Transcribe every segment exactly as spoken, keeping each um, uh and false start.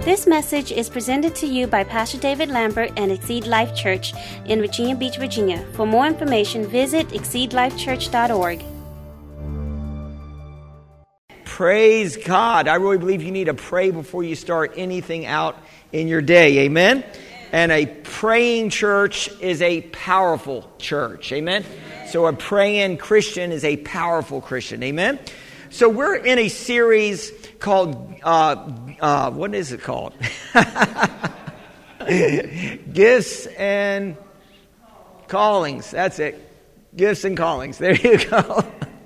This message is presented to you by Pastor David Lambert and Exceed Life Church in Virginia Beach, Virginia. For more information, visit exceed life church dot org. Praise God. I really believe you need to pray before you start anything out in your day. Amen? And a praying church is a powerful church. Amen? So a praying Christian is a powerful Christian. Amen? So we're in a series called, uh, uh, what is it called? Gifts and Callings. That's it. Gifts and Callings. There you go.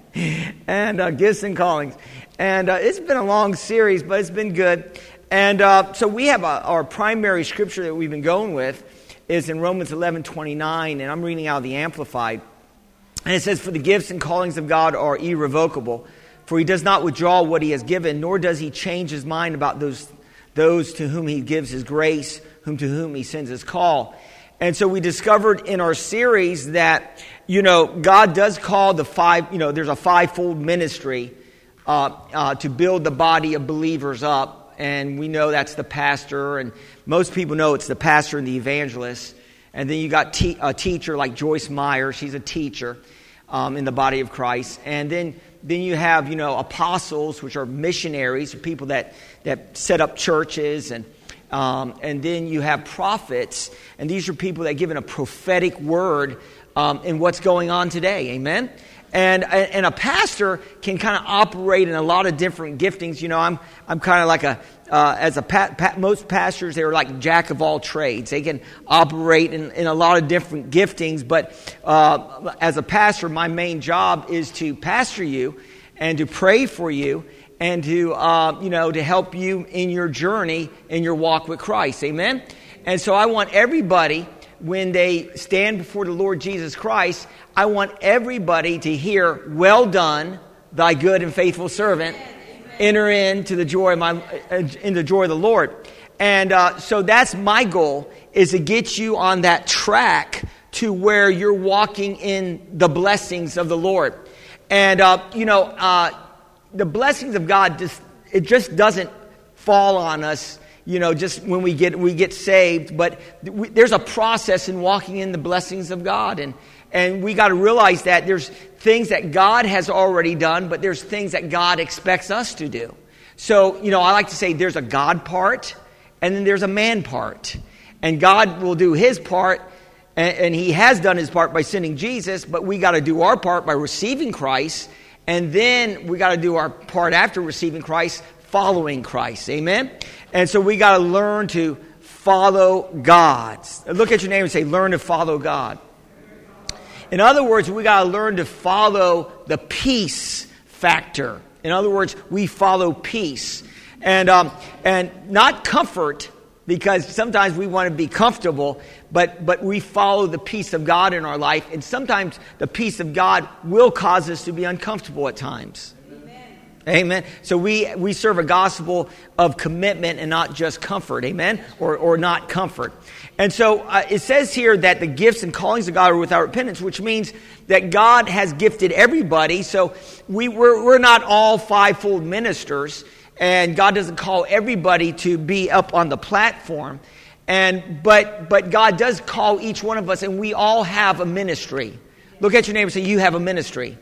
and uh, Gifts and Callings. And uh, it's been a long series, but it's been good. And uh, so we have a, our primary scripture that we've been going with is in Romans eleven twenty-nine, and I'm reading out of the Amplified. And it says, "For the gifts and callings of God are irrevocable, for he does not withdraw what he has given, nor does he change his mind about those those to whom he gives his grace, whom to whom he sends his call." And so we discovered in our series that, you know, God does call the five, you know, there's a fivefold ministry uh, uh, to build the body of believers up. And we know that's the pastor, and most people know it's the pastor and the evangelist. And then you got te- a teacher like Joyce Meyer. She's a teacher um, in the body of Christ. And then Then you have, you know, apostles, which are missionaries, people that, that set up churches. And um, and then you have prophets. And these are people that give in a prophetic word um, in what's going on today. Amen? And and a pastor can kind of operate in a lot of different giftings. You know, I'm I'm kind of like a, uh, as a, pa- pa- most pastors, they're like jack of all trades. They can operate in, in a lot of different giftings. But uh, as a pastor, my main job is to pastor you and to pray for you and to, uh, you know, to help you in your journey, in your walk with Christ. Amen? And so I want everybody, when they stand before the Lord Jesus Christ, I want everybody to hear, "Well done, thy good and faithful servant. Enter into the joy of my, in the joy of the Lord." And uh, so that's my goal, is to get you on that track to where you're walking in the blessings of the Lord. And uh, you know, uh, the blessings of God just it just doesn't fall on us, you know, just when we get we get saved. But we, there's a process in walking in the blessings of God, and and we got to realize that there's things that God has already done, but there's things that God expects us to do. So, you know, I like to say there's a God part, and then there's a man part. And God will do his part, and, and he has done his part by sending Jesus, but we got to do our part by receiving Christ, and then we got to do our part after receiving Christ, following Christ. Amen? And so we got to learn to follow God. Look at your neighbor and say, "Learn to follow God." In other words, we got to learn to follow the peace factor. In other words, we follow peace. And um, and not comfort, because sometimes we want to be comfortable, but, but we follow the peace of God in our life. And sometimes the peace of God will cause us to be uncomfortable at times. Amen. So we we serve a gospel of commitment and not just comfort. Amen. Or or not comfort. And so uh, it says here that the gifts and callings of God are without repentance, which means that God has gifted everybody. So we we're, we're not all fivefold ministers, and God doesn't call everybody to be up on the platform. And but but God does call each one of us, and we all have a ministry. Look at your neighbor and say, "You have a ministry."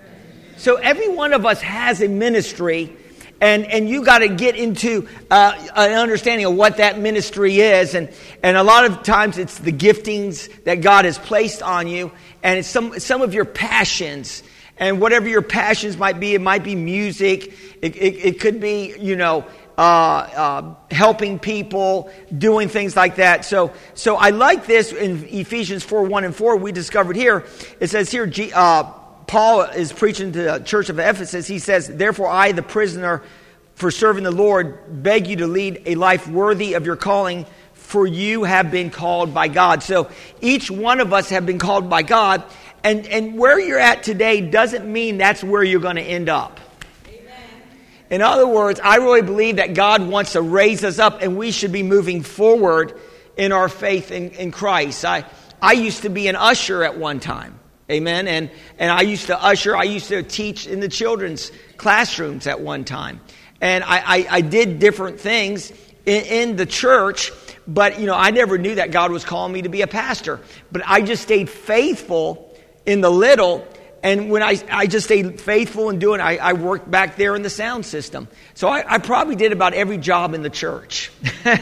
So every one of us has a ministry, and, and you got to get into uh, an understanding of what that ministry is. And, and a lot of times it's the giftings that God has placed on you, and it's some some of your passions. And whatever your passions might be, it might be music, it, it, it could be, you know, uh, uh, helping people, doing things like that. So so I like this in Ephesians four, one and four, we discovered here. It says here, uh, Paul is preaching to the church of Ephesus. He says, "Therefore I, the prisoner for serving the Lord, beg you to lead a life worthy of your calling, for you have been called by God." So each one of us have been called by God. And, and where you're at today doesn't mean that's where you're going to end up. Amen. In other words, I really believe that God wants to raise us up, and we should be moving forward in our faith in, in Christ. I, I used to be an usher at one time. Amen. And and I used to usher, I used to teach in the children's classrooms at one time. And I, I, I did different things in, in the church, but, you know, I never knew that God was calling me to be a pastor. But I just stayed faithful in the little. And when I, I just stayed faithful in doing it, I, I worked back there in the sound system. So I, I probably did about every job in the church.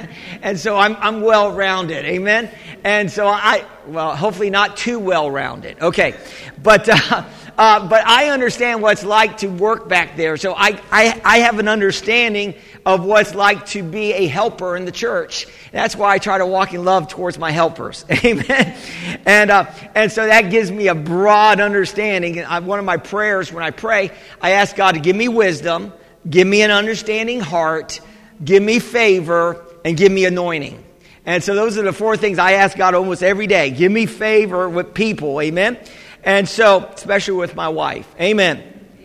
And so I'm, I'm well-rounded. Amen? And so I, well, hopefully not too well-rounded. Okay. But, uh, uh, but I understand what it's like to work back there. So I, I, I have an understanding of what it's like to be a helper in the church. That's why I try to walk in love towards my helpers. Amen. And uh, and so that gives me a broad understanding. And I, one of my prayers when I pray, I ask God to give me wisdom, give me an understanding heart, give me favor, and give me anointing. And so those are the four things I ask God almost every day. Give me favor with people. Amen. And so, especially with my wife. Amen.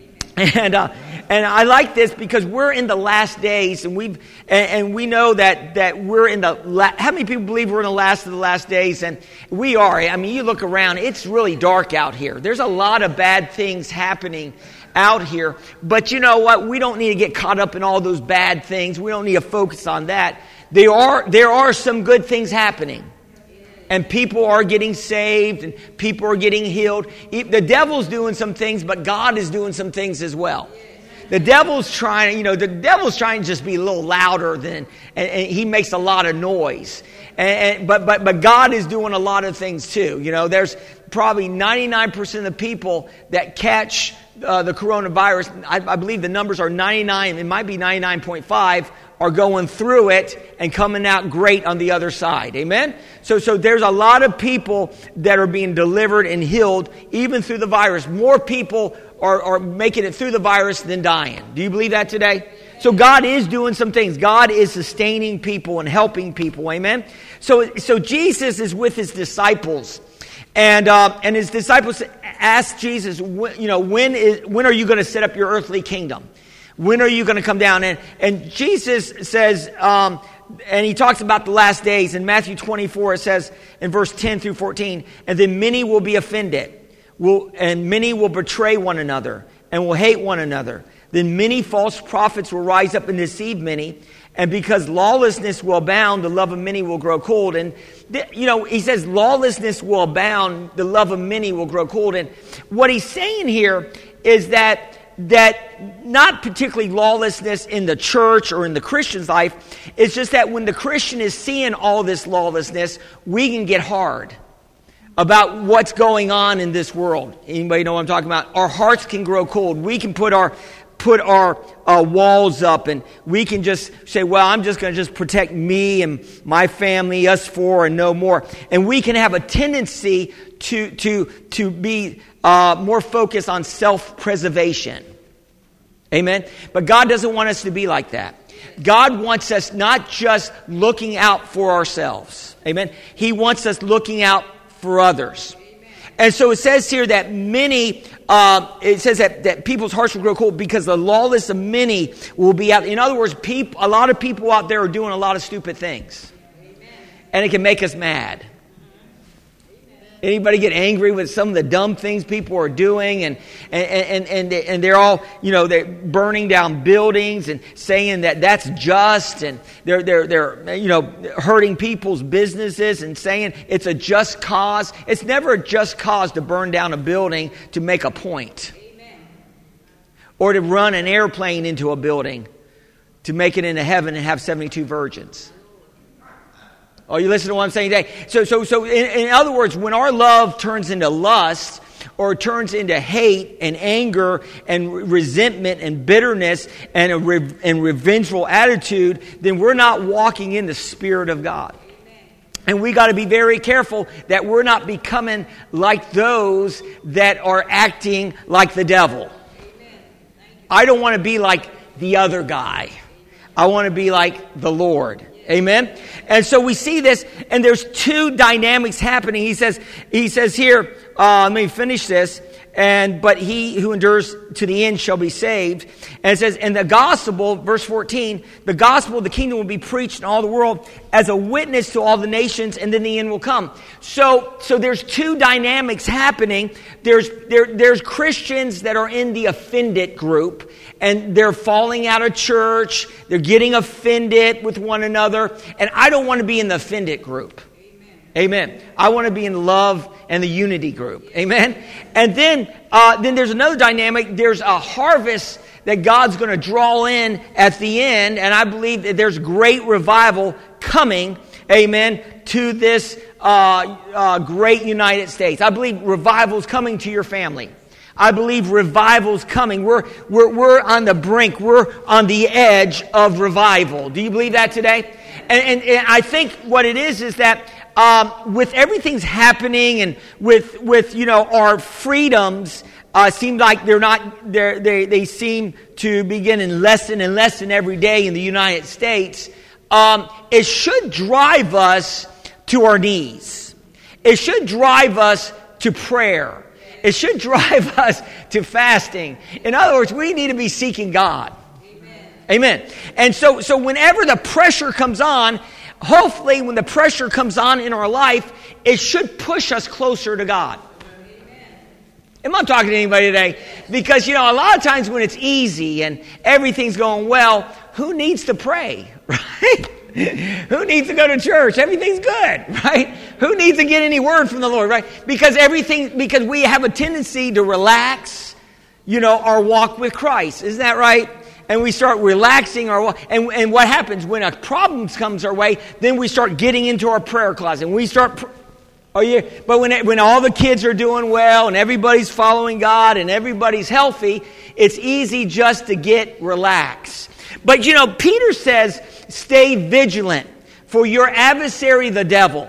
And uh, and I like this because we're in the last days, and we've and, and we know that that we're in the la- how many people believe we're in the last of the last days? And we are. I mean, you look around; it's really dark out here. There's a lot of bad things happening out here. But you know what? We don't need to get caught up in all those bad things. We don't need to focus on that. There are there are some good things happening. And people are getting saved, and people are getting healed. The devil's doing some things, but God is doing some things as well. The devil's trying, you know, the devil's trying to just be a little louder than, and, and he makes a lot of noise. And, and but but but God is doing a lot of things too. You know, there's probably ninety-nine percent of the people that catch uh, the coronavirus. I, I believe the numbers are ninety-nine. It might be ninety-nine point five. Are going through it and coming out great on the other side. Amen? So so there's a lot of people that are being delivered and healed even through the virus. More people are, are making it through the virus than dying. Do you believe that today? So God is doing some things. God is sustaining people and helping people. Amen? So so Jesus is with his disciples. And uh, and his disciples asked Jesus, you know, when is when are you going to set up your earthly kingdom? When are you going to come down? And, and Jesus says, um, and he talks about the last days. In Matthew twenty-four, it says in verse ten through fourteen, and then many will be offended, will, and many will betray one another, and will hate one another. Then many false prophets will rise up and deceive many. And because lawlessness will abound, the love of many will grow cold. And, th- you know, he says lawlessness will abound, the love of many will grow cold. And what he's saying here is that that not particularly lawlessness in the church or in the Christian's life. It's just that when the Christian is seeing all this lawlessness, we can get hard about what's going on in this world. Anybody know what I'm talking about? Our hearts can grow cold. We can put our put our uh, walls up, and we can just say, well, I'm just going to just protect me and my family, us four, and no more. And we can have a tendency to to to be uh, more focused on self-preservation. Amen? But God doesn't want us to be like that. God wants us not just looking out for ourselves. Amen? He wants us looking out for others. And so it says here that many, uh, it says that, that people's hearts will grow cold because the lawless of many will be out. In other words, people, a lot of people out there are doing a lot of stupid things. Amen. And it can make us mad. Anybody get angry with some of the dumb things people are doing, and and and and they're all, you know, they're burning down buildings and saying that that's just, and they're they're they're you know hurting people's businesses and saying it's a just cause. It's never a just cause to burn down a building to make a point, Amen. Or to run an airplane into a building to make it into heaven and have seventy-two virgins. Oh, you listen to what I'm saying today? So, so, so. In, in other words, when our love turns into lust, or turns into hate and anger and resentment and bitterness and a re- and revengeful attitude, then we're not walking in the Spirit of God. And we got to be very careful that we're not becoming like those that are acting like the devil. I don't want to be like the other guy. I want to be like the Lord. Amen. And so we see this, and there's two dynamics happening. He says, he says here, uh, let me finish this. and but he who endures to the end shall be saved. And it says, and the gospel, verse fourteen, the gospel of the kingdom will be preached in all the world as a witness to all the nations, and then the end will come. So, so there's two dynamics happening. There's there there's Christians that are in the offended group, and they're falling out of church. They're getting offended with one another, and I don't want to be in the offended group. Amen. I want to be in love and the unity group. Amen. And then, uh, then there's another dynamic. There's a harvest that God's going to draw in at the end, and I believe that there's great revival coming. Amen. To this uh, uh, great United States. I believe revival's coming to your family. I believe revival's coming. We're we're we're on the brink. We're on the edge of revival. Do you believe that today? And, and, and I think what it is is that. Um, with everything's happening and with, with, you know, our freedoms, uh, seem like they're not, they're, they, they seem to be getting less and less every day in the United States. Um, it should drive us to our knees. It should drive us to prayer. It should drive us to fasting. In other words, we need to be seeking God. Amen. Amen. And so, so whenever the pressure comes on, hopefully, when the pressure comes on in our life, it should push us closer to God. Am I talking to anybody today? Because, you know, a lot of times when it's easy and everything's going well, who needs to pray, right? Who needs to go to church? Everything's good, right? Who needs to get any word from the Lord, right? Because everything, because we have a tendency to relax, you know, our walk with Christ. Isn't that right? And we start relaxing our, and, and what happens when a problem comes our way, then we start getting into our prayer closet. And we start, pr- oh yeah, but when, it, when all the kids are doing well and everybody's following God and everybody's healthy, it's easy just to get relaxed. But you know, Peter says, stay vigilant, for your adversary, the devil,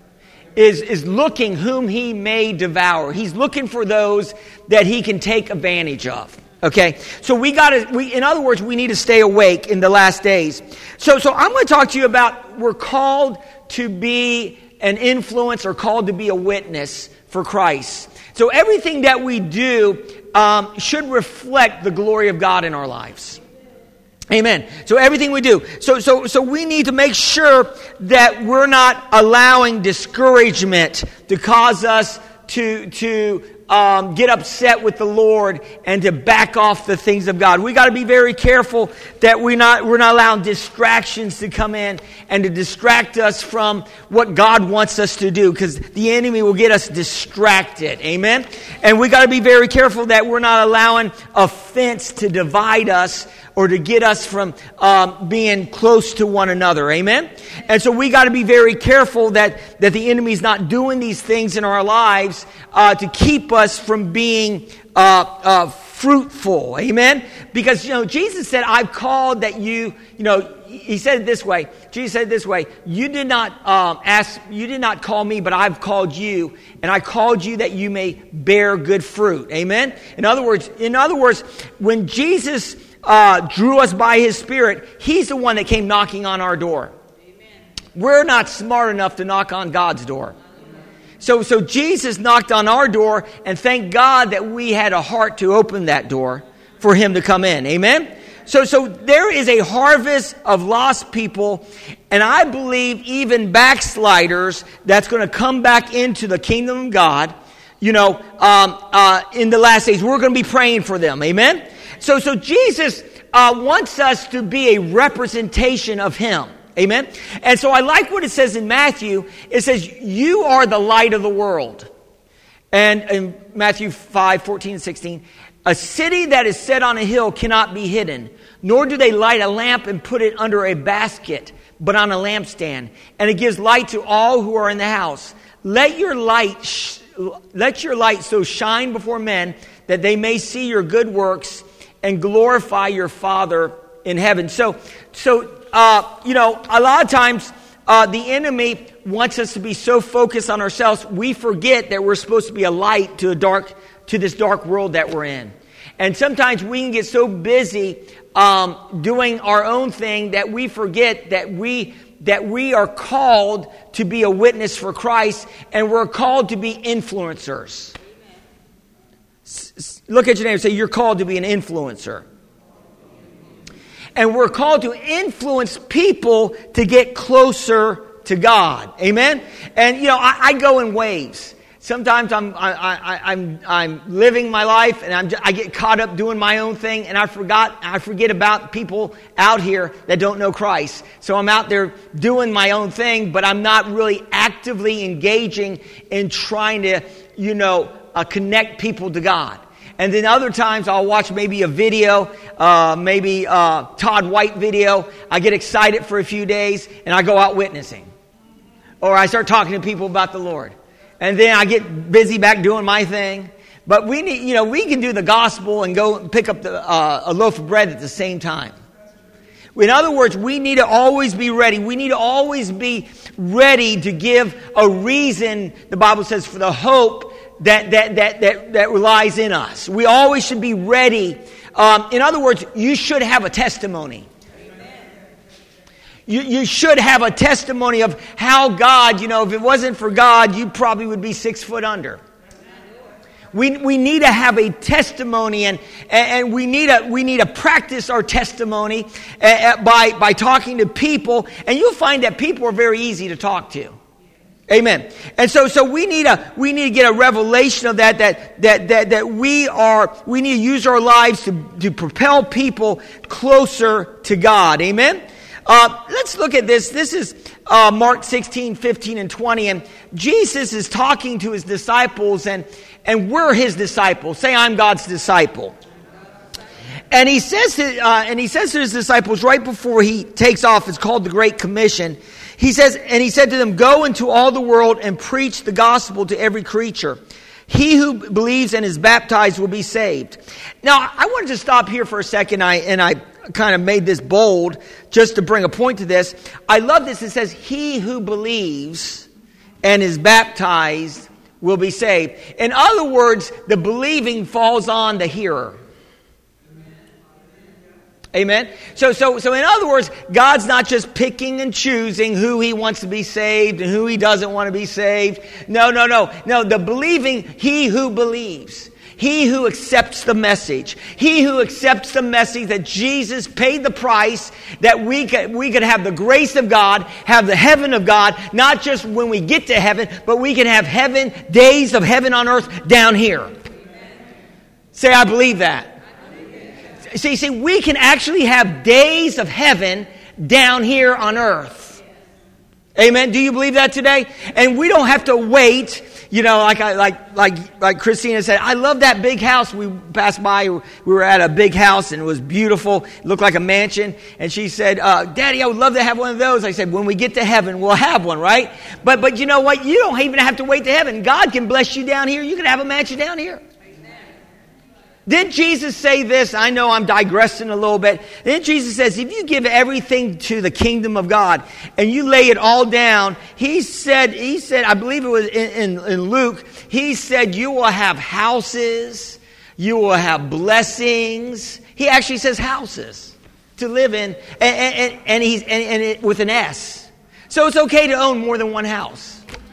is, is looking whom he may devour. He's looking for those that he can take advantage of. Okay, so we got to, we, in other words, we need to stay awake in the last days. So, so I'm going to talk to you about we're called to be an influence or called to be a witness for Christ. So everything that we do um, should reflect the glory of God in our lives. Amen. So everything we do. So, so, so we need to make sure that we're not allowing discouragement to cause us to, to, Um, get upset with the Lord and to back off the things of God. We got to be very careful that we're not we're not allowing distractions to come in and to distract us from what God wants us to do, because the enemy will get us distracted. Amen. And we got to be very careful that we're not allowing offense to divide us or to get us from um, being close to one another. Amen. And so we got to be very careful that that the enemy's not doing these things in our lives uh, to keep us from being uh, uh, fruitful. Amen. Because, you know, Jesus said, I've called that you, you know, he said it this way. Jesus said it this way. You did not um, ask, you did not call me, but I've called you, and I called you that you may bear good fruit. Amen. In other words, in other words, when Jesus uh, drew us by his Spirit, he's the one that came knocking on our door. Amen. We're not smart enough to knock on God's door. So, so Jesus knocked on our door, and thank God that we had a heart to open that door for him to come in. Amen? So, so there is a harvest of lost people, and I believe even backsliders that's going to come back into the kingdom of God, you know, um, uh, in the last days. We're going to be praying for them. Amen? So, so Jesus uh, wants us to be a representation of him. Amen. And so I like what it says in Matthew. It says, you are the light of the world. And in Matthew five, fourteen and sixteen, a city that is set on a hill cannot be hidden, nor do they light a lamp and put it under a basket, but on a lampstand. And it gives light to all who are in the house. Let your light, sh- let your light so shine before men that they may see your good works and glorify your Father in heaven. So, so, Uh, you know, a lot of times uh, the enemy wants us to be so focused on ourselves, we forget that we're supposed to be a light to a dark, to this dark world that we're in. And sometimes we can get so busy um, doing our own thing that we forget that we that we are called to be a witness for Christ, and we're called to be influencers. Look at your name and say, you're called to be an influencer. And we're called to influence people to get closer to God. Amen? And, you know, I, I go in waves. Sometimes I'm I, I, I'm I'm living my life, and I'm I get caught up doing my own thing, and I forgot I forget about people out here that don't know Christ. So I'm out there doing my own thing, but I'm not really actively engaging in trying to, you know, uh, connect people to God. And then other times I'll watch maybe a video, uh, maybe a Todd White video. I get excited for a few days, and I go out witnessing, or I start talking to people about the Lord. And then I get busy back doing my thing. But we need, you know, we can do the gospel and go pick up the, uh, a loaf of bread at the same time. In other words, we need to always be ready. We need to always be ready to give a reason, the Bible says, for the hope that that that that, that lies in us. We always should be ready. Um, in other words, you should have a testimony. You, you should have a testimony of how God, you know, if it wasn't for God, you probably would be six foot under. We we need to have a testimony, and and we need to we need to practice our testimony uh, by by talking to people, and you'll find that people are very easy to talk to. Amen. And so so we need a we need to get a revelation of that that that that that we are we need to use our lives to to propel people closer to God. Amen. Uh, let's look at this. This is uh, Mark sixteen, fifteen, and twenty. And Jesus is talking to his disciples, and, and we're his disciples. Say, I'm God's disciple. And he says to, uh, and he says to his disciples right before he takes off, it's called the Great Commission. He says, and he said to them, go into all the world and preach the gospel to every creature. He who believes and is baptized will be saved. Now, I wanted to stop here for a second, I, and I kind of made this bold just to bring a point to this. I love this. It says, he who believes and is baptized will be saved. In other words, the believing falls on the hearer. Amen. So, so, so in other words, God's not just picking and choosing who he wants to be saved and who he doesn't want to be saved. No, no, no. No, the believing, he who believes. He who accepts the message. He who accepts the message that Jesus paid the price, that we could, we could have the grace of God, have the heaven of God, not just when we get to heaven, but we can have heaven, days of heaven on earth down here. Amen. Say, I believe that. See, see, we can actually have days of heaven down here on earth. Amen. Do you believe that today? And we don't have to wait. You know, like I, like like like Christina said, I love that big house. We passed by. We were at a big house, and it was beautiful. It looked like a mansion. And she said, uh, "Daddy, I would love to have one of those." I said, "When we get to heaven, we'll have one, right?" But but you know what? You don't even have to wait to heaven. God can bless you down here. You can have a mansion down here. Did Jesus say this? I know I'm digressing a little bit. Then Jesus says, if you give everything to the kingdom of God and you lay it all down, he said, he said, I believe it was in, in, in Luke, he said, you will have houses, you will have blessings. He actually says houses to live in, and, and, and he's and, and it, with an S. So it's okay to own more than one house.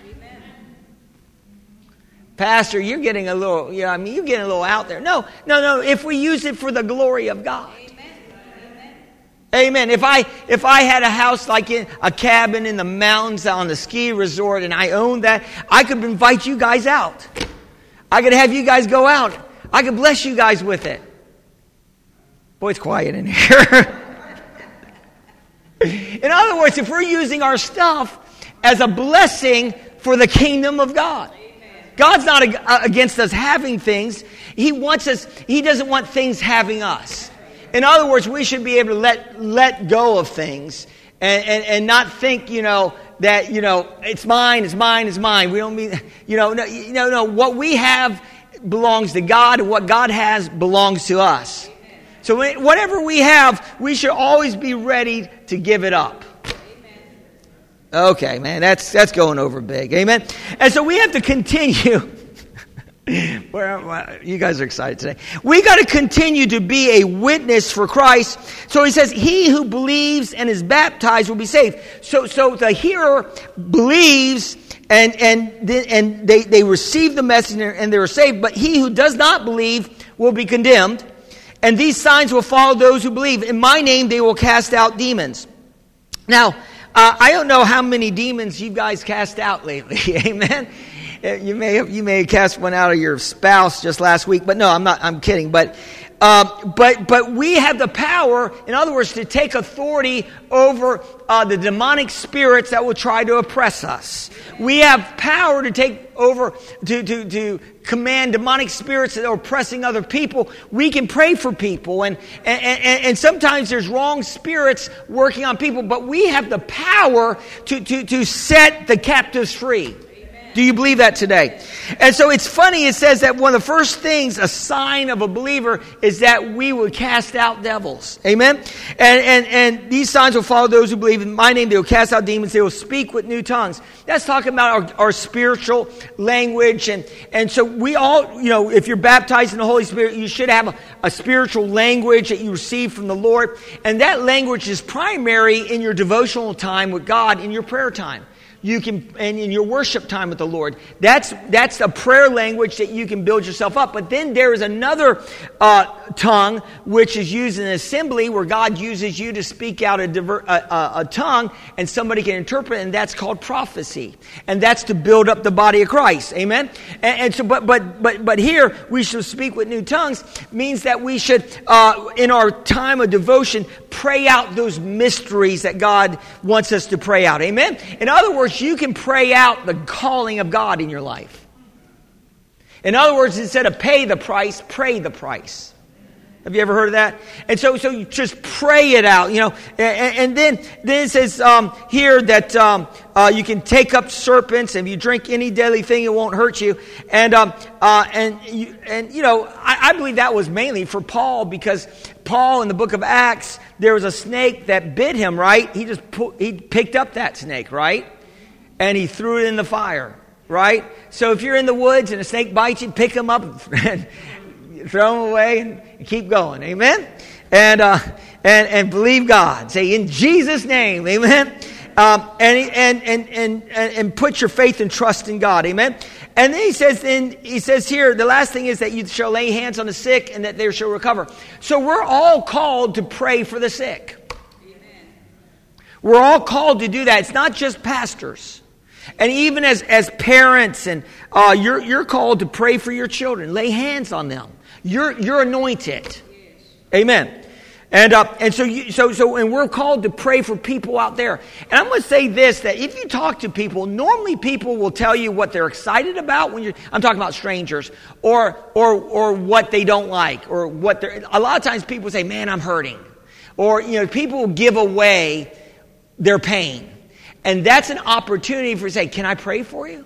Pastor, you're getting a little, you know, I mean, you're getting a little out there. No, no, no. If we use it for the glory of God. Amen. Amen. If I if I had a house like in a cabin in the mountains on the ski resort and I owned that, I could invite you guys out. I could have you guys go out. I could bless you guys with it. Boy, it's quiet in here. In other words, if we're using our stuff as a blessing for the kingdom of God. God's not against us having things. He wants us, he doesn't want things having us. In other words, we should be able to let let go of things and, and, and not think, you know, that, you know, it's mine, it's mine, it's mine. We don't mean, you know, no, no, no. What we have belongs to God, and what God has belongs to us. So whatever we have, we should always be ready to give it up. Okay, man, that's that's going over big. Amen. And so we have to continue. Where you guys are excited today. We got to continue to be a witness for Christ. So he says, he who believes and is baptized will be saved. So so the hearer believes and and and they, they received the message and they were saved. But he who does not believe will be condemned. And these signs will follow those who believe. In my name they will cast out demons. Now, uh, I don't know how many demons you guys cast out lately. Amen. You may have, you may have cast one out of your spouse just last week, but no, I'm not. I'm kidding. But uh, but but we have the power, in other words, to take authority over uh, the demonic spirits that will try to oppress us. We have power to take over to to to command demonic spirits that are oppressing other people. We can pray for people, and and and, and sometimes there's wrong spirits working on people, but we have the power to to to set the captives free. Do you believe that today? And so it's funny, it says that one of the first things, a sign of a believer, is that we will cast out devils. Amen? And and and these signs will follow those who believe. In my name they will cast out demons. They will speak with new tongues. That's talking about our, our spiritual language. And, and so we all, you know, if you're baptized in the Holy Spirit, you should have a, a spiritual language that you receive from the Lord. And that language is primary in your devotional time with God, in your prayer time. You can, and in your worship time with the Lord, that's that's a prayer language that you can build yourself up. But then there is another uh, tongue which is used in assembly, where God uses you to speak out a, diver, a, a, a tongue, and somebody can interpret, and that's called prophecy, and that's to build up the body of Christ. Amen. And, and so, but but but but here we should speak with new tongues means that we should, uh, in our time of devotion, pray out those mysteries that God wants us to pray out. Amen. In other words, you can pray out the calling of God in your life. In other words, instead of pay the price, pray the price. Have you ever heard of that? And so, so you just pray it out, you know. And, and then, then it says um, here that um, uh, you can take up serpents, and if you drink any deadly thing, it won't hurt you. And um, uh, and you, and you know, I, I believe that was mainly for Paul, because Paul in the book of Acts, there was a snake that bit him. Right? He just pu- he picked up that snake, right? And he threw it in the fire, right? So if you're in the woods and a snake bites you, pick him up and throw him away and keep going. Amen? And uh, and and believe God. Say, in Jesus' name, amen? Um, and, and, and, and, and put your faith and trust in God. Amen? And then he says, then he says here, the last thing is that you shall lay hands on the sick and that they shall recover. So we're all called to pray for the sick. Amen. We're all called to do that. It's not just pastors. And even as, as parents, and uh, you're you're called to pray for your children, lay hands on them. You're you're anointed, yes. Amen. And uh, and so you, so so and we're called to pray for people out there. And I'm going to say this: that if you talk to people, normally people will tell you what they're excited about when you're. I'm talking about strangers, or or or what they don't like, or what they're. A lot of times people say, "Man, I'm hurting," or you know, people will give away their pain. And that's an opportunity for say, can I pray for you?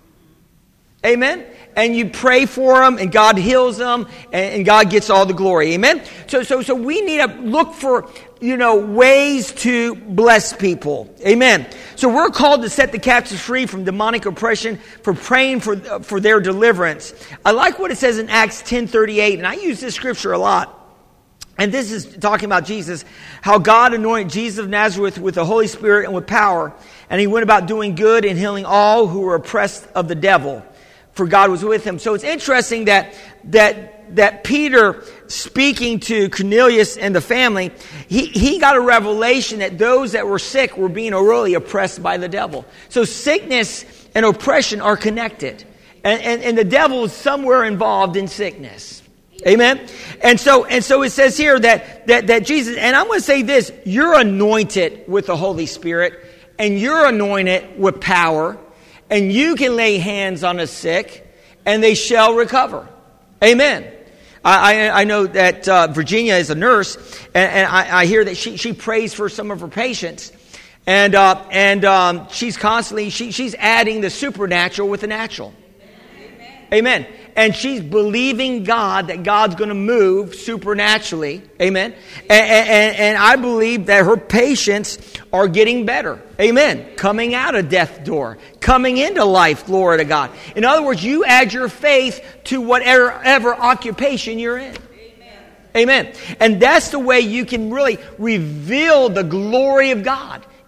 Amen? And you pray for them, and God heals them, and, and God gets all the glory. Amen? So, so, so we need to look for, you know, ways to bless people. Amen? So we're called to set the captives free from demonic oppression, for praying for, uh, for their deliverance. I like what it says in Acts ten thirty-eight, and I use this scripture a lot. And this is talking about Jesus, how God anointed Jesus of Nazareth with the Holy Spirit and with power. And he went about doing good and healing all who were oppressed of the devil, for God was with him. So it's interesting that that that Peter, speaking to Cornelius and the family, he, he got a revelation that those that were sick were being really oppressed by the devil. So sickness and oppression are connected. And, and, and the devil is somewhere involved in sickness. Amen. And so, and so it says here that, that, that Jesus, and I'm going to say this, you're anointed with the Holy Spirit, and you're anointed with power, and you can lay hands on the sick, and they shall recover. Amen. I, I, I know that uh, Virginia is a nurse, and, and I, I hear that she, she prays for some of her patients, and uh, and um, she's constantly, she, she's adding the supernatural with the natural. Amen. Amen. And she's believing God that God's going to move supernaturally. Amen. And, and, and I believe that her patients are getting better. Amen. Coming out of death's door. Coming into life. Glory to God. In other words, you add your faith to whatever ever occupation you're in. Amen. Amen. And that's the way you can really reveal the glory of God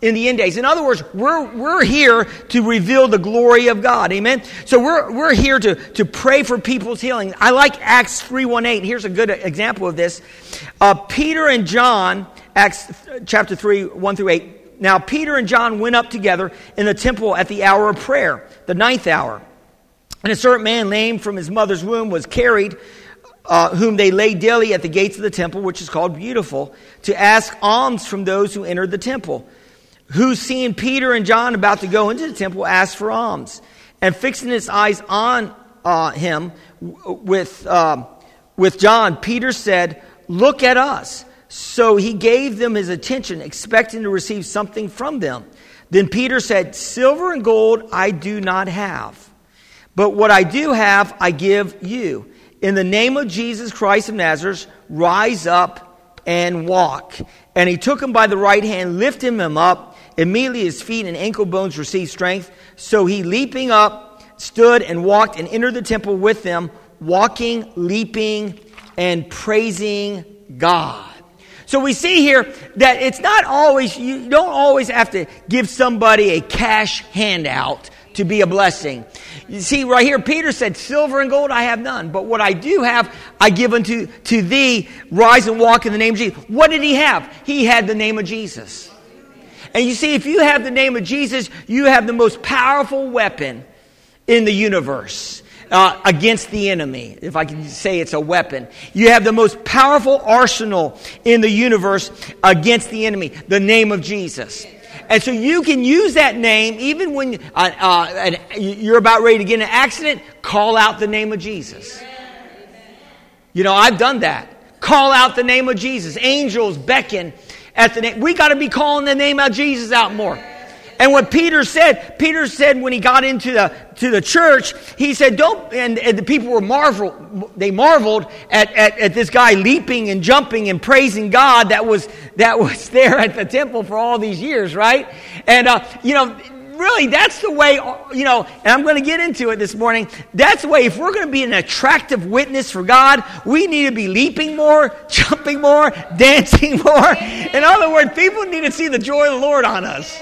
in the end days. In other words, we're we're here to reveal the glory of God. Amen. So we're we're here to, to pray for people's healing. I like Acts three one eight. Here's a good example of this. Uh, Peter and John, Acts chapter three, one through eight. Now Peter and John went up together in the temple at the hour of prayer, the ninth hour. And a certain man lame from his mother's womb was carried, Uh, whom they laid daily at the gates of the temple, which is called Beautiful, to ask alms from those who entered the temple, who, seeing Peter and John about to go into the temple, asked for alms. And fixing his eyes on uh, him with, uh, with John, Peter said, "Look at us." So he gave them his attention, expecting to receive something from them. Then Peter said, "Silver and gold I do not have, but what I do have I give you. In the name of Jesus Christ of Nazareth, rise up and walk." And he took him by the right hand, lifted him up. Immediately his feet and ankle bones received strength. So he, leaping up, stood and walked and entered the temple with them, walking, leaping, and praising God. So we see here that it's not always, you don't always have to give somebody a cash handout to be a blessing. You see, right here, Peter said, "Silver and gold I have none, but what I do have, I give unto to thee. Rise and walk in the name of Jesus." What did he have? He had the name of Jesus. And you see, if you have the name of Jesus, you have the most powerful weapon in the universe uh, against the enemy. If I can say it's a weapon. You have the most powerful arsenal in the universe against the enemy, the name of Jesus. And so you can use that name even when uh, uh, you're about ready to get in an accident. Call out the name of Jesus. You know, I've done that. Call out the name of Jesus. Angels beckon at the name. We got to be calling the name of Jesus out more. And what Peter said, Peter said when he got into the to the church, he said, "Don't." And, and the people were marveled. They marveled at, at at this guy leaping and jumping and praising God that was that was there at the temple for all these years, right? And uh, you know, really, that's the way. You know, and I'm going to get into it this morning. That's the way. If we're going to be an attractive witness for God, we need to be leaping more, jumping more, dancing more. In other words, people need to see the joy of the Lord on us.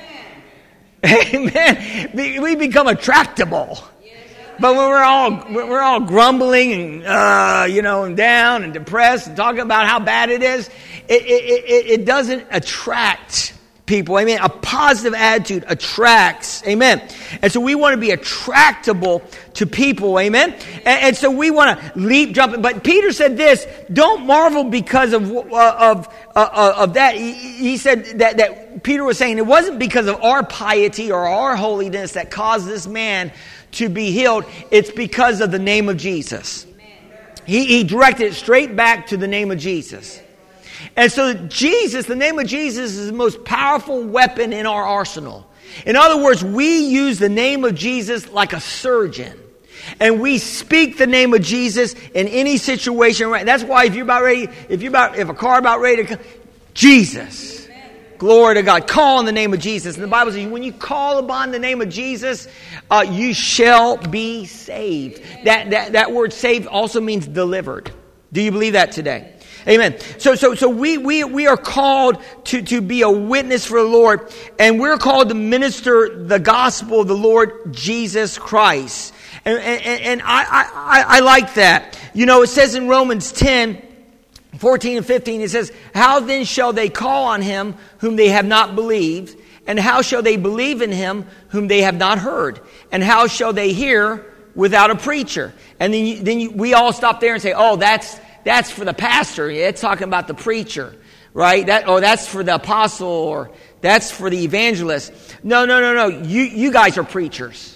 Amen. We become attractable. But when we're all when we're all grumbling and uh, you know and down and depressed and talking about how bad it is, it it, it, it doesn't attract people. Amen. A positive attitude attracts. Amen. And so we want to be attractable to people. Amen. And, and so we want to leap, jump. But Peter said this: "Don't marvel because of uh, of uh, of that." He, he said that that Peter was saying it wasn't because of our piety or our holiness that caused this man to be healed. It's because of the name of Jesus. He, he directed it straight back to the name of Jesus. And so Jesus, the name of Jesus, is the most powerful weapon in our arsenal. In other words, we use the name of Jesus like a surgeon. And we speak the name of Jesus in any situation. That's why if you're about ready, if you're about, if a car about ready to come, Jesus. Glory to God. Call on the name of Jesus. And the Bible says when you call upon the name of Jesus, uh, you shall be saved. That, that, that word saved also means delivered. Do you believe that today? Amen. So, so, so we, we, we are called to, to be a witness for the Lord, and we're called to minister the gospel of the Lord Jesus Christ. And, and, and I, I, I like that. You know, it says in Romans ten, fourteen and fifteen, it says, "How then shall they call on him whom they have not believed? And how shall they believe in him whom they have not heard? And how shall they hear without a preacher?" And then, you, then you, we all stop there and say, "Oh, that's that's for the pastor. Yeah, it's talking about the preacher, right? That oh, that's for the apostle, or that's for the evangelist." No, no, no, no. You you guys are preachers.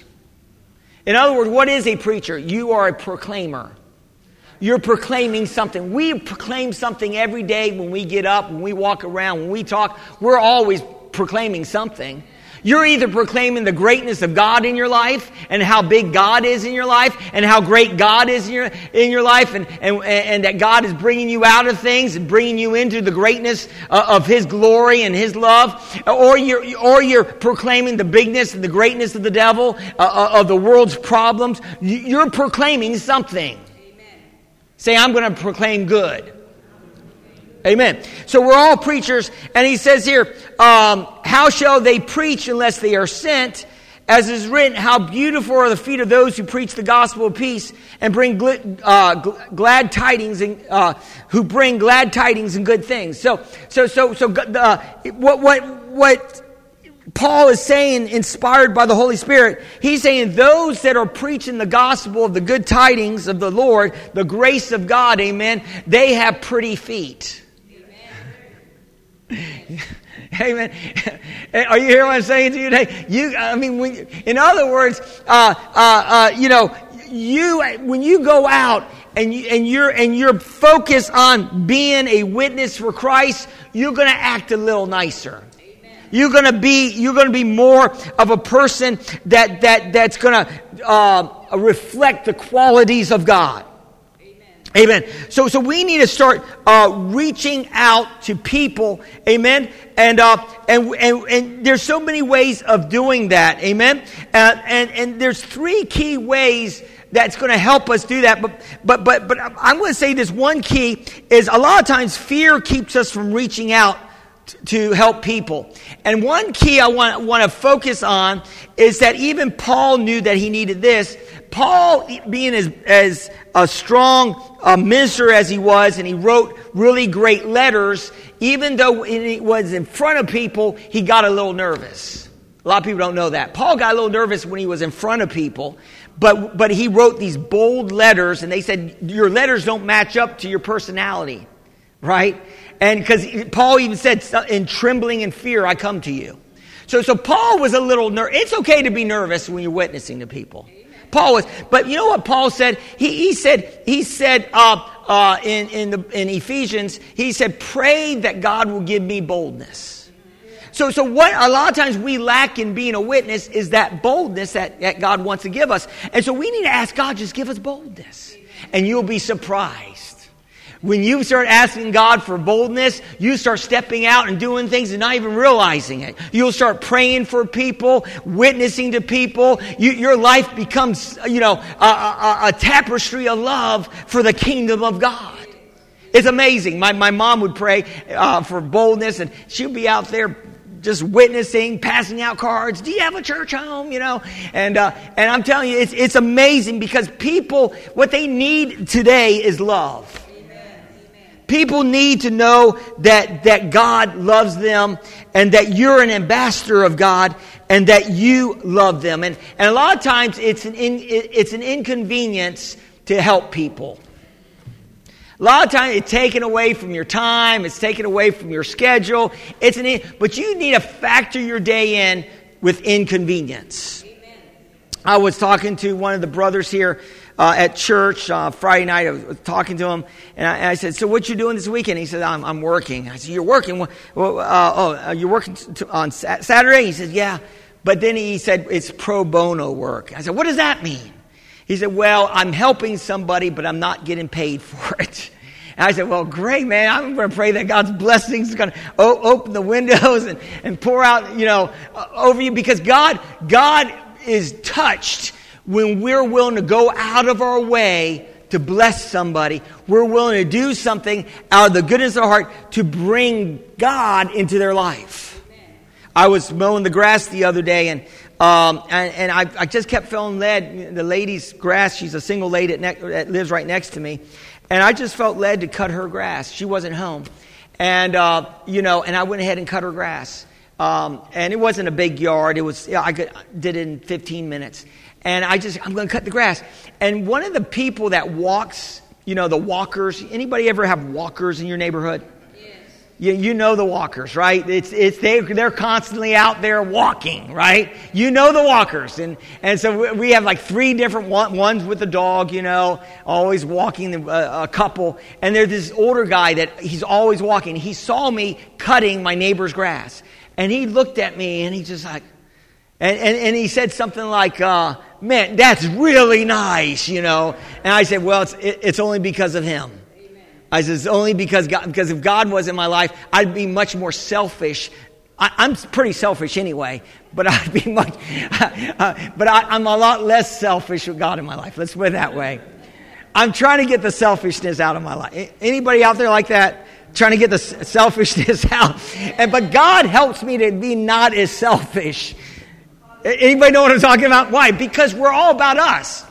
In other words, what is a preacher? You are a proclaimer. You're proclaiming something. We proclaim something every day when we get up, when we walk around, when we talk. We're always proclaiming something. You're either proclaiming the greatness of God in your life and how big God is in your life and how great God is in your, in your life and, and, and that God is bringing you out of things and bringing you into the greatness of His glory and His love. Or you're, or you're proclaiming the bigness and the greatness of the devil, uh, of the world's problems. You're proclaiming something. Say, "I'm going to proclaim good." Amen. So we're all preachers. And he says here, um, how shall they preach unless they are sent? As is written, how beautiful are the feet of those who preach the gospel of peace and bring gl- uh, gl- glad tidings and uh, who bring glad tidings and good things. So, so, so, so, uh, what, what, what Paul is saying, inspired by the Holy Spirit, he's saying those that are preaching the gospel of the good tidings of the Lord, the grace of God, amen, they have pretty feet. Amen. Amen. Are you hearing what I'm saying to you today? You, I mean, when, in other words, uh, uh, uh, you know, you when you go out and you, and you're and you're focused on being a witness for Christ, you're going to act a little nicer. Amen. You're going to be you're going to be more of a person that that that's going to uh, reflect the qualities of God. Amen. So, so we need to start uh, reaching out to people. Amen. And uh, and and and there's so many ways of doing that. Amen. Uh, and and there's three key ways that's going to help us do that. But but but but I'm going to say this one key is a lot of times fear keeps us from reaching out to help people. And one key I want, want to focus on is that even Paul knew that he needed this. Paul, being as, as a strong uh, minister as he was, and he wrote really great letters, even though he was in front of people, he got a little nervous. A lot of people don't know that. Paul got a little nervous when he was in front of people, but, but he wrote these bold letters, and they said, your letters don't match up to your personality, right? And because Paul even said, in trembling and fear, I come to you. So, so Paul was a little nervous. It's okay to be nervous when you're witnessing to people. Amen. Paul was, but you know what Paul said? He, he said, he said uh, uh, in in, the, in Ephesians, he said, pray that God will give me boldness. So, so what a lot of times we lack in being a witness is that boldness that, that God wants to give us. And so we need to ask God, just give us boldness. And you'll be surprised. When you start asking God for boldness, you start stepping out and doing things and not even realizing it. You'll start praying for people, witnessing to people. You, your life becomes, you know, a, a, a tapestry of love for the kingdom of God. It's amazing. My, my mom would pray uh, for boldness, and she'd be out there just witnessing, passing out cards. Do you have a church home? You know, and uh, and I'm telling you, it's it's amazing because people, what they need today is love. People need to know that, that God loves them and that you're an ambassador of God and that you love them. And, and a lot of times it's an, in, it's an inconvenience to help people. A lot of times it's taken away from your time. It's taken away from your schedule. It's an, but you need to factor your day in with inconvenience. Amen. I was talking to one of the brothers here Uh, at church uh, Friday night. I was talking to him, and I, and I said, "So what you doing this weekend?" He said, "I'm, I'm working." I said, "You're working? Well, uh, oh, uh, you're working t- on sa- Saturday?" He said, "Yeah," but then he said, "It's pro bono work." I said, "What does that mean?" He said, "Well, I'm helping somebody, but I'm not getting paid for it." And I said, "Well, great, man. I'm going to pray that God's blessings is going to o- open the windows and, and pour out, you know, over you, because God, God is touched." When we're willing to go out of our way to bless somebody, we're willing to do something out of the goodness of our heart to bring God into their life. Amen. I was mowing the grass the other day, and um, and, and I, I just kept feeling led. The lady's grass, she's a single lady that, ne- that lives right next to me, and I just felt led to cut her grass. She wasn't home, and uh, you know, and I went ahead and cut her grass. Um, and it wasn't a big yard. It was I could, did it in fifteen minutes. And I just, I'm going to cut the grass. And one of the people that walks, you know, the walkers, anybody ever have walkers in your neighborhood? Yes. You, you know the walkers, right? It's, it's, they, they're constantly out there walking, right? You know the walkers. And, and so we have like three different one, ones with the dog, you know, always walking a, a couple. And there's this older guy that he's always walking. He saw me cutting my neighbor's grass. And he looked at me and he just like, And, and, and he said something like, uh, man, that's really nice, you know. And I said, well, it's, it, it's only because of him. Amen. I said, it's only because God, because if God was in my life, I'd be much more selfish. I, I'm pretty selfish anyway, but I'd be much, uh, but I, I'm a lot less selfish with God in my life. Let's put it that way. I'm trying to get the selfishness out of my life. Anybody out there like that? trying to get the selfishness out. And but God helps me to be not as selfish. Anybody know what I'm talking about? Why? Because we're all about us.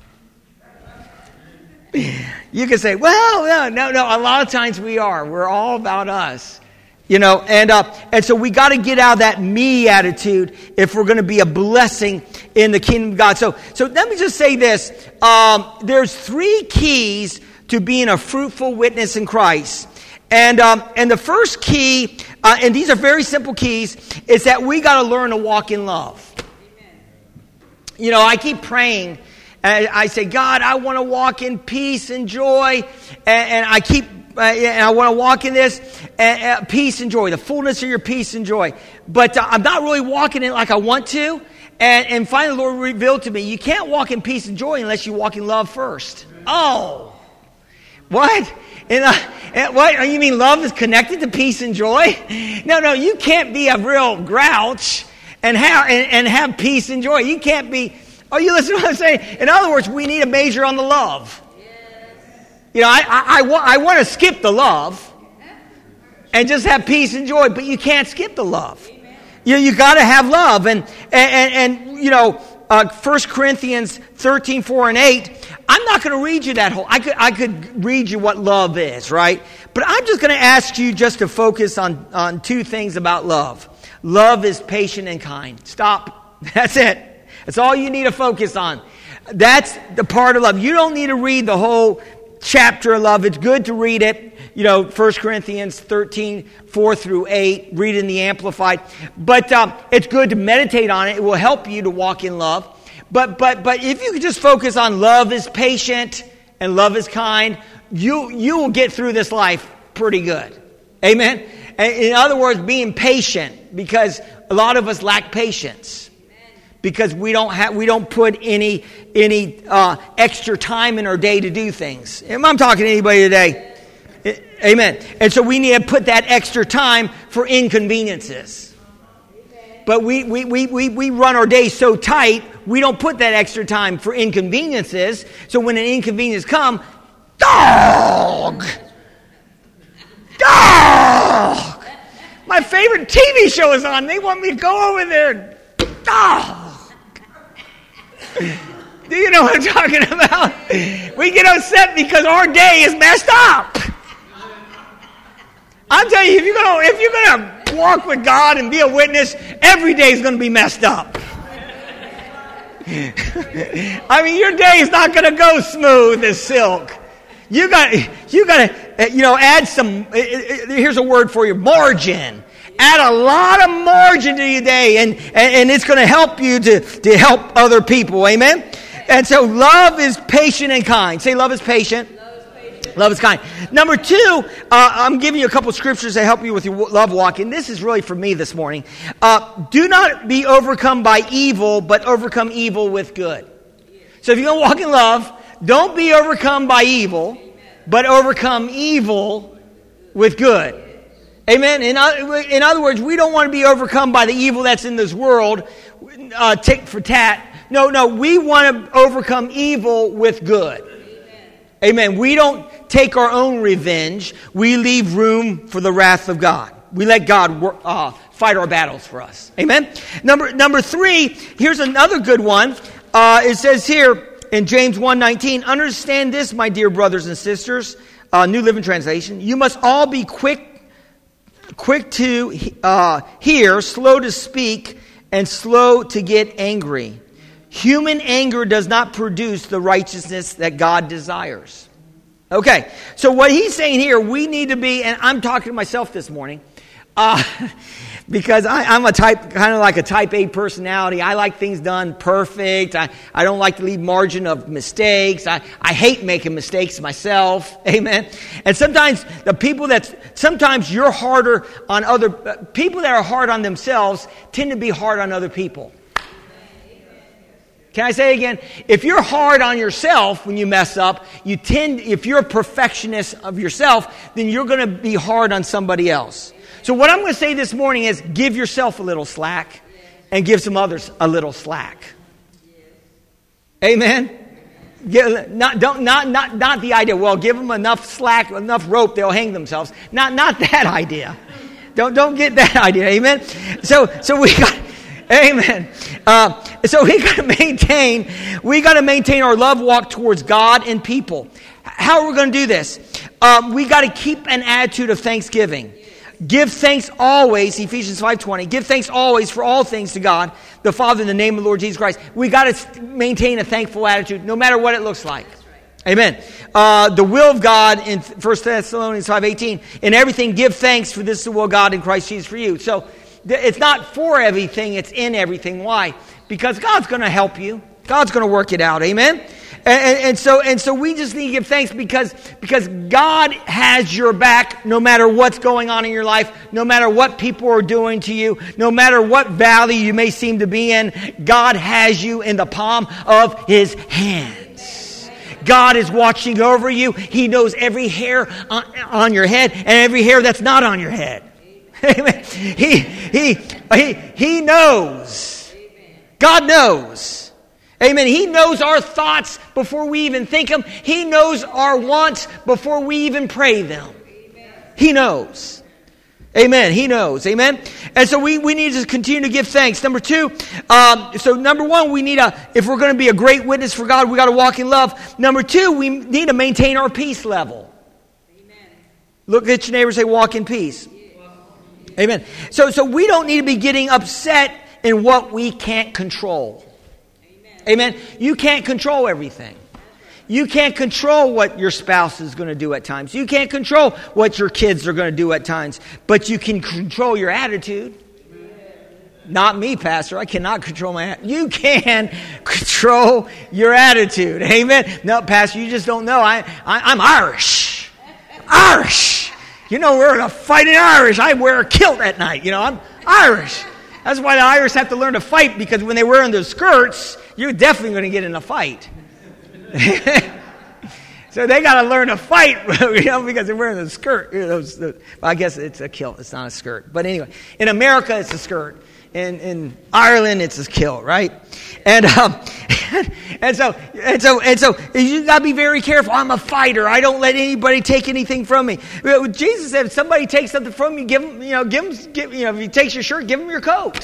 You can say, well, no, no, no. A lot of times we are. We're all about us. You know, and uh, and so we got to get out of that me attitude if we're going to be a blessing in the kingdom of God. So, so let me just say this. Um, there's three keys to being a fruitful witness in Christ. And um, and the first key, uh, and these are very simple keys, is that we got to learn to walk in love. Amen. You know, I keep praying. And I say, God, I want to walk in peace and joy. And, and I keep, uh, and I want to walk in this and, uh, peace and joy, the fullness of your peace and joy. But uh, I'm not really walking in it like I want to. And, and finally, the Lord revealed to me, you can't walk in peace and joy unless you walk in love first. Oh, what? And, uh, and what? You mean love is connected to peace and joy? No, no, you can't be a real grouch and have and, and have peace and joy. You can't be. Oh, you listen to what I'm saying? In other words, we need a measure on the love. Yes. You know, I I, I, wa- I want to skip the love and just have peace and joy, but you can't skip the love. Amen. You you got to have love, and and and, and you know, uh, First Corinthians thirteen, four and eight. I'm not going to read you that whole. I could I could read you what love is, right? But I'm just going to ask you just to focus on on two things about love. Love is patient and kind. Stop. That's it. That's all you need to focus on. That's the part of love. You don't need to read the whole chapter of love. It's good to read it. You know, First Corinthians thirteen, four through eight. Read in the Amplified. But um, it's good to meditate on it. It will help you to walk in love. But but but if you could just focus on love is patient and love is kind, you you will get through this life pretty good. Amen? And in other words, being patient, because a lot of us lack patience. Because we don't have, we don't put any any uh, extra time in our day to do things. I'm talking to anybody today. Amen. And so we need to put that extra time for inconveniences. But we we we we, we run our day so tight, we don't put that extra time for inconveniences. So when an inconvenience comes, dog, dog. My favorite T V show is on. They want me to go over there. Dog. Do you know what I'm talking about? We get upset because our day is messed up. I'm telling you, if you're gonna if you're gonna walk with God and be a witness, every day is gonna be messed up. I mean, your day is not gonna go smooth as silk. You got you got to you know add some. Here's a word for you: margin. Add a lot of margin to your day, and, and, and it's going to help you to, to help other people. Amen? And so love is patient and kind. Say love is patient. Love is, patient. Love is kind. Number two, uh, I'm giving you a couple scriptures to help you with your love walk. And this is really for me this morning. Uh, do not be overcome by evil, but overcome evil with good. So if you're going to walk in love, don't be overcome by evil, but overcome evil with good. Amen. In, in other words, we don't want to be overcome by the evil that's in this world, uh, tick for tat. No, no, we want to overcome evil with good. Amen. Amen. We don't take our own revenge. We leave room for the wrath of God. We let God uh, fight our battles for us. Amen. Number number three, here's another good one. Uh, it says here in James one nineteen, understand this, my dear brothers and sisters, uh, New Living Translation, you must all be quick Quick to uh, hear, slow to speak, and slow to get angry. Human anger does not produce the righteousness that God desires. Okay, so what he's saying here, we need to be, and I'm talking to myself this morning, uh, because I, I'm a type, kind of like a type A personality. I like things done perfect. I, I don't like to leave margin of mistakes. I, I hate making mistakes myself. Amen. And sometimes the people that, sometimes you're harder on other, uh, people that are hard on themselves tend to be hard on other people. Can I say again? If you're hard on yourself when you mess up, you tend, if you're a perfectionist of yourself, then you're going to be hard on somebody else. So what I'm going to say this morning is give yourself a little slack and give some others a little slack. Amen? Not, don't, not, not, not the idea, well, give them enough slack, enough rope, they'll hang themselves. Not, not that idea. Don't, don't get that idea. Amen. So, so we got, amen. Uh, so we got to maintain, we got to maintain our love walk towards God and people. How are we going to do this? Um, we got to keep an attitude of thanksgiving. Give thanks always, Ephesians five twenty. Give thanks always for all things to God, the Father, in the name of the Lord Jesus Christ. We got to maintain a thankful attitude, no matter what it looks like. Amen. Uh, the will of God in First Thessalonians five eighteen. In everything, give thanks, for this is the will of God in Christ Jesus for you. So it's not for everything, it's in everything. Why? Because God's going to help you. God's going to work it out. Amen. And, and, and so and so we just need to give thanks because, because God has your back no matter what's going on in your life, no matter what people are doing to you, no matter what valley you may seem to be in. God has you in the palm of His hands. God is watching over you. He knows every hair on, on your head and every hair that's not on your head. Amen. He, he, he, he knows. God knows. Amen. He knows our thoughts before we even think them. He knows our wants before we even pray them. He knows. Amen. He knows. Amen. And so we, we need to continue to give thanks. Number two, um, so number one, we need a, if we're going to be a great witness for God, we got to walk in love. Number two, we need to maintain our peace level. Amen. Look at your neighbor and say, walk in peace. Yeah. Amen. So, so we don't need to be getting upset in what we can't control. Amen. You can't control everything. You can't control what your spouse is going to do at times. You can't control what your kids are going to do at times. But you can control your attitude. Not me, Pastor. I cannot control my attitude. You can control your attitude. Amen. No, Pastor, you just don't know. I, I, I'm Irish. Irish. You know, we're in a fighting Irish. I wear a kilt at night. You know, I'm Irish. That's why the Irish have to learn to fight, because when they wear their skirts, you're definitely going to get in a fight. So they got to learn to fight, you know, because they're wearing the skirt. You know, those, the, well, I guess it's a kilt. It's not a skirt. But anyway, in America, it's a skirt. In in Ireland, it's a kilt, right? And um, and so and so and so you got to be very careful. I'm a fighter. I don't let anybody take anything from me. Jesus said, if somebody takes something from you, give them, you know, give them, give, you know, if he takes your shirt, give him your coat.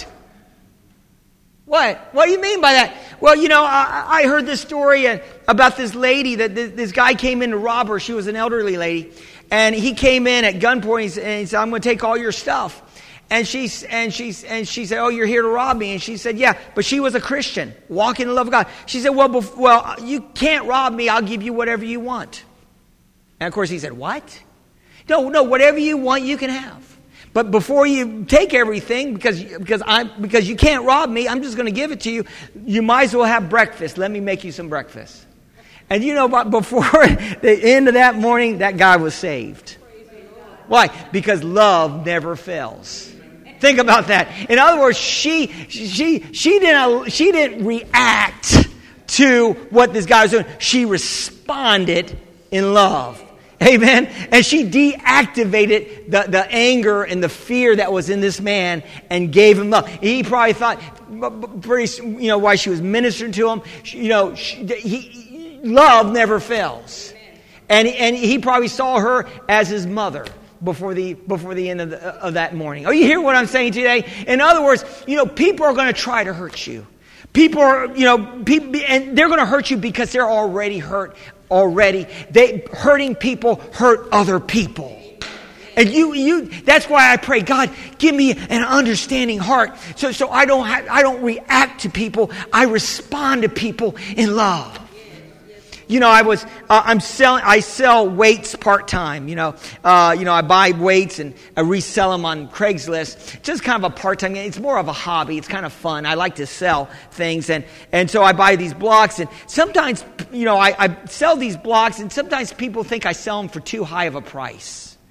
What? What do you mean by that? Well, you know, I, I heard this story about this lady that this, this guy came in to rob her. She was an elderly lady, and he came in at gunpoint and he said, "I'm going to take all your stuff." And she and she and she said, "Oh, you're here to rob me?" And she said, "Yeah." But she was a Christian, walking in the love of God. She said, "Well, bef- well, you can't rob me. I'll give you whatever you want." And of course, he said, "What? No, no. Whatever you want, you can have. But before you take everything, because because I because you can't rob me, I'm just going to give it to you. You might as well have breakfast. Let me make you some breakfast." And you know, before the end of that morning, that guy was saved. Why? Because love never fails. Think about that. In other words, she she she didn't she didn't react to what this guy was doing. She responded in love. Amen. And she deactivated the, the anger and the fear that was in this man and gave him love. He probably thought, pretty, you know, while she was ministering to him, you know, she, he, love never fails. And and he probably saw her as his mother before the before the end of, the, of that morning. Oh, you hear what I'm saying today? In other words, you know, people are going to try to hurt you. People are, you know, people, and they're going to hurt you because they're already hurt. Already, they hurting people hurt other people. And you, you. That's why I pray, God, give me an understanding heart, so so I don't have, I don't react to people. I respond to people in love. You know, I was uh, I'm selling. I sell weights part time. You know, uh, you know, I buy weights and I resell them on Craigslist. Just kind of a part time. It's more of a hobby. It's kind of fun. I like to sell things, and and so I buy these blocks. And sometimes, you know, I, I sell these blocks, and sometimes people think I sell them for too high of a price.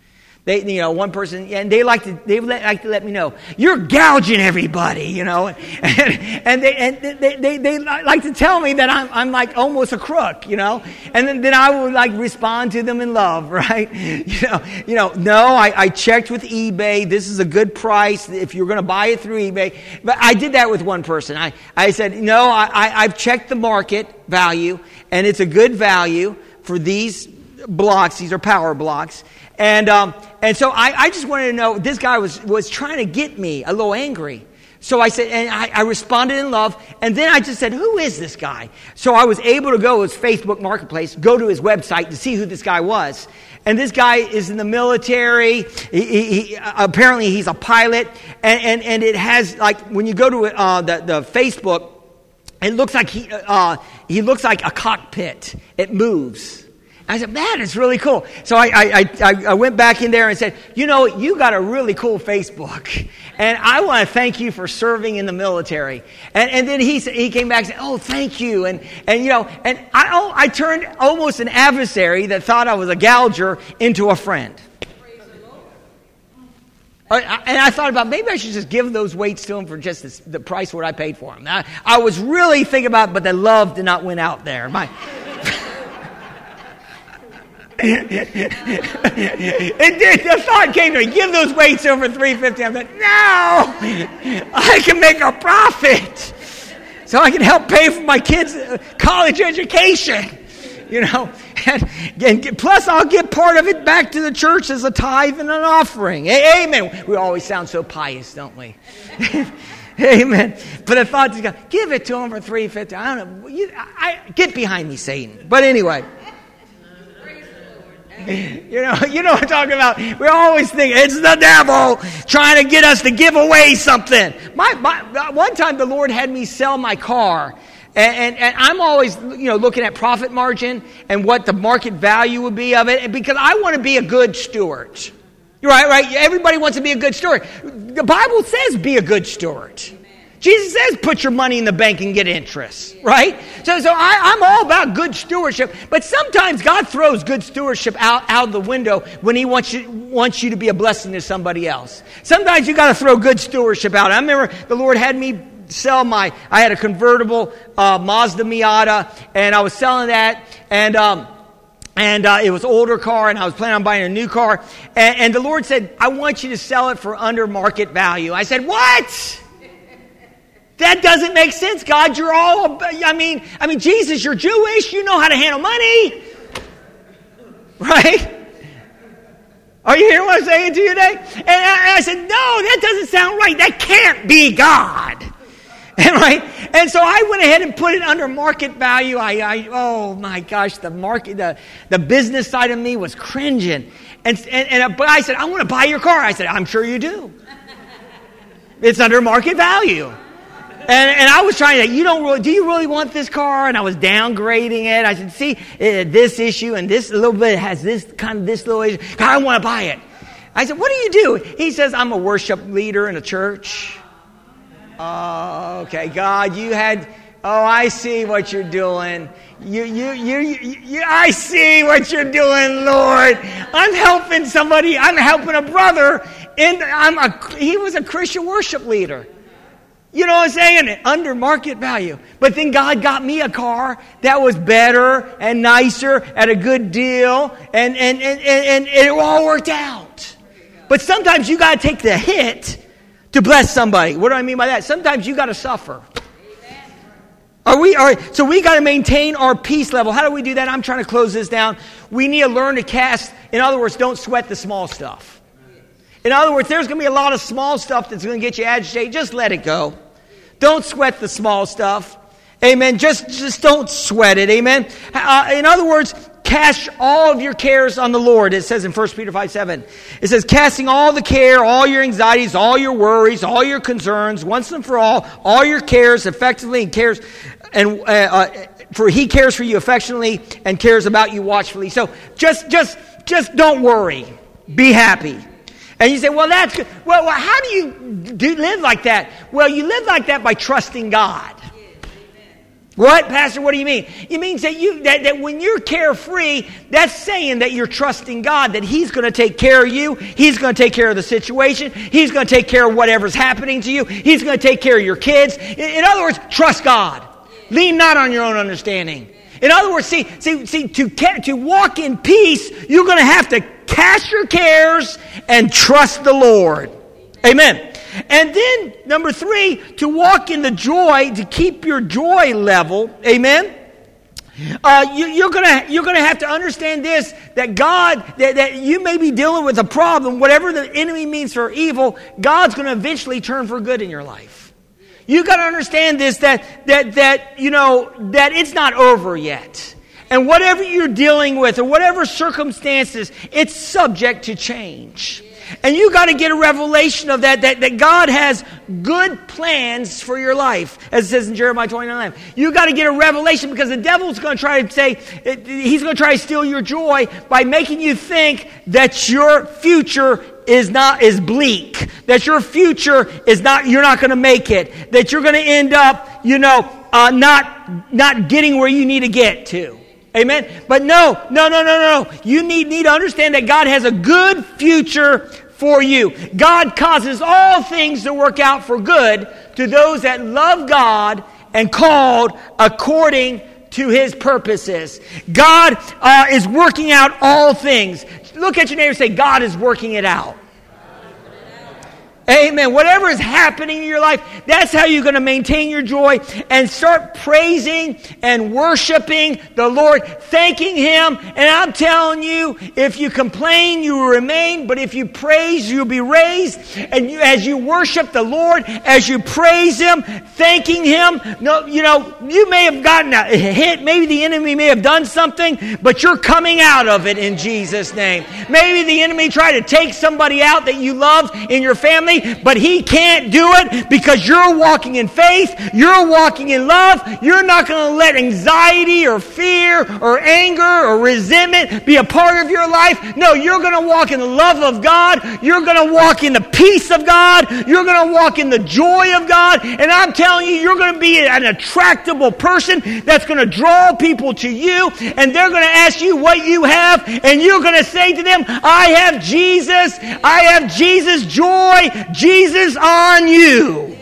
They, you know, one person, and they like to, they like to let me know, you're gouging everybody, you know, and, and they, and they, they, they like to tell me that I'm, I'm like almost a crook, you know, and then, then I would like respond to them in love, right? You know, you know, no, I, I checked with eBay. This is a good price if you're going to buy it through eBay. But I did that with one person. I, I said, no, I, I, I've checked the market value, and it's a good value for these blocks. These are power blocks. And um, and so I, I just wanted to know, this guy was, was trying to get me a little angry. So I said, and I, I responded in love, and then I just said, who is this guy? So I was able to go to his Facebook Marketplace, go to his website to see who this guy was. And this guy is in the military. He, he, he, apparently he's a pilot. And, and, and it has, like, when you go to uh, the, the Facebook, it looks like he, uh, he looks like a cockpit. It moves. I said, man, it's really cool. So I, I, I, I went back in there and said, you know, you got a really cool Facebook. And I want to thank you for serving in the military. And, and then he he came back and said, oh, thank you. And, and you know, and I, oh, I turned almost an adversary that thought I was a gouger into a friend. Praise the Lord. And I thought about, maybe I should just give those weights to him for just this, the price what I paid for them. I, I was really thinking about it, but the love did not win out there. My... it did. The thought came to me, give those weights over three fifty. I thought, no, I can make a profit so I can help pay for my kids' college education, you know, and, and plus I'll get part of it back to the church as a tithe and an offering. Amen. We always sound so pious, don't we? Amen. But the thought is, give it to him for three fifty. I don't know. You, I, get behind me, Satan. But anyway. You know, you know what I'm talking about. We always think it's the devil trying to get us to give away something. My, my one time the Lord had me sell my car, and, and, and I'm always, you know, looking at profit margin and what the market value would be of it, because I want to be a good steward. Right, right. Everybody wants to be a good steward. The Bible says be a good steward. Jesus says put your money in the bank and get interest, right? So so I, I'm all about good stewardship, but sometimes God throws good stewardship out, out the window when he wants you, wants you to be a blessing to somebody else. Sometimes you got to throw good stewardship out. I remember the Lord had me sell my, I had a convertible uh, Mazda Miata, and I was selling that, and um, and uh, it was an older car, and I was planning on buying a new car, and, and the Lord said, I want you to sell it for under market value. I said, what? That doesn't make sense, God. You're all, I mean, I mean, Jesus, you're Jewish. You know how to handle money. Right? Are you hearing what I'm saying to you today? And I, I said, no, that doesn't sound right. That can't be God. And right? And so I went ahead and put it under market value. I, I oh my gosh, the market, the, the business side of me was cringing. And, and, and but I said, I want to buy your car. I said, I'm sure you do. It's under market value. And, and I was trying to, you don't really, do you really want this car? And I was downgrading it. I said, see, uh, this issue and this a little bit has this kind of this little issue. God, I want to buy it. I said, what do you do? He says, I'm a worship leader in a church. Oh, okay, God, you had, oh, I see what you're doing. You, you, you, you, you, I see what you're doing, Lord. I'm helping somebody. I'm helping a brother. And I'm a, he was a Christian worship leader. You know what I'm saying? Under market value. But then God got me a car that was better and nicer at a good deal. And, and, and, and, and it all worked out. But sometimes you got to take the hit to bless somebody. What do I mean by that? Sometimes you got to suffer. Are we? Are, so we got to maintain our peace level. How do we do that? I'm trying to close this down. We need to learn to cast. In other words, don't sweat the small stuff. In other words, there's going to be a lot of small stuff that's going to get you agitated. Just let it go. Don't sweat the small stuff. Amen. Just, just don't sweat it. Amen. Uh, in other words, cast all of your cares on the Lord. It says in First Peter five seven. It says, casting all the care, all your anxieties, all your worries, all your concerns, once and for all, all your cares effectively and cares, and uh, uh, for He cares for you affectionately and cares about you watchfully. So just, just, just don't worry. Be happy. And you say, well, that's good. Well, well how do you do live like that? Well, you live like that by trusting God. What, Pastor? What do you mean? It means that you that, that when you're carefree, that's saying that you're trusting God, that He's going to take care of you. He's going to take care of the situation. He's going to take care of whatever's happening to you. He's going to take care of your kids. In, in other words, trust God. Lean not on your own understanding. In other words, see, see, see, to to walk in peace, you're going to have to cast your cares and trust the Lord. Amen. And then, number three, to walk in the joy, to keep your joy level, amen, uh, you, you're gonna you're gonna have to understand this, that God, that, that you may be dealing with a problem, whatever the enemy means for evil, God's gonna eventually turn for good in your life. You got to understand this, that that that you know that it's not over yet, and whatever you're dealing with or whatever circumstances, it's subject to change. And you got to get a revelation of that, that, that God has good plans for your life, as it says in Jeremiah twenty-nine. You got to get a revelation, because the devil's going to try to say, he's going to try to steal your joy by making you think that your future is not is bleak, that your future is not, you're not going to make it, that you're going to end up, you know, uh, not not getting where you need to get to. Amen. But no, no, no, no, no. You need, need to understand that God has a good future for you. God causes all things to work out for good to those that love God and called according to His purposes. God uh, is working out all things. Look at your neighbor and say, God is working it out. Amen. Whatever is happening in your life, that's how you're going to maintain your joy and start praising and worshiping the Lord, thanking Him. And I'm telling you, if you complain, you will remain. But if you praise, you'll be raised. And you, as you worship the Lord, as you praise Him, thanking Him, no, you know, you may have gotten a hit. Maybe the enemy may have done something, but you're coming out of it in Jesus' name. Maybe the enemy tried to take somebody out that you loved in your family, but he can't do it because you're walking in faith, you're walking in love. You're not going to let anxiety or fear or anger or resentment be a part of your life. No, you're going to walk in the love of God. You're going to walk in the peace of God. You're going to walk in the joy of God. And I'm telling you, you're going to be an attractable person that's going to draw people to you, and they're going to ask you what you have, and you're going to say to them, I have Jesus. I have Jesus' joy. Jesus on you.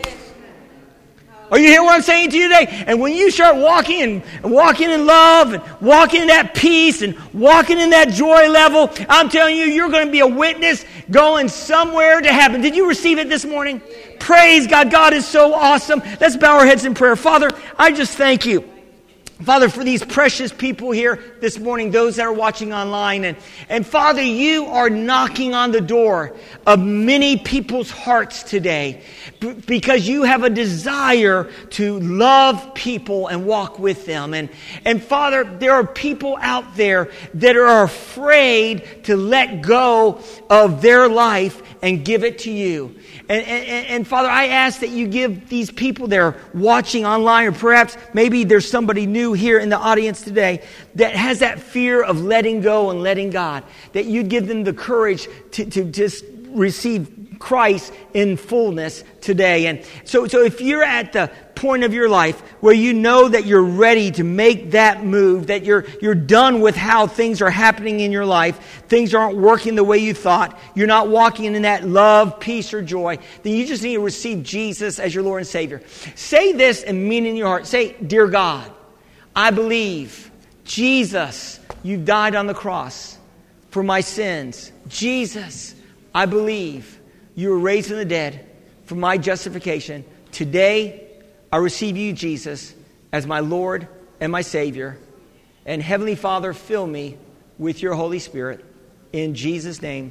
Are you hearing what I'm saying to you today? And when you start walking and walking in love and walking in that peace and walking in that joy level, I'm telling you, you're going to be a witness going somewhere to heaven. Did you receive it this morning? Praise God. God is so awesome. Let's bow our heads in prayer. Father, I just thank you, Father, for these precious people here this morning, those that are watching online. And, and Father, you are knocking on the door of many people's hearts today b- because you have a desire to love people and walk with them. And, and Father, there are people out there that are afraid to let go of their life and give it to you. And, and, and Father, I ask that you give these people that are watching online, or perhaps maybe there's somebody new here in the audience today that has that fear of letting go and letting God, that you'd give them the courage to, to just receive Christ in fullness today. And so, so if you're at the point of your life where you know that you're ready to make that move, that you're you're done with how things are happening in your life, things aren't working the way you thought, you're not walking in that love, peace, or joy, then you just need to receive Jesus as your Lord and Savior. Say this and mean it in your heart. Say, Dear God, I believe, Jesus, you died on the cross for my sins. Jesus, I believe you were raised from the dead for my justification. Today, I receive you, Jesus, as my Lord and my Savior. And Heavenly Father, fill me with your Holy Spirit. In Jesus' name.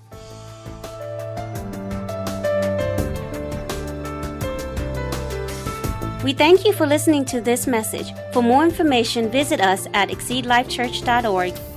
We thank you for listening to this message. For more information, visit us at exceed life church dot org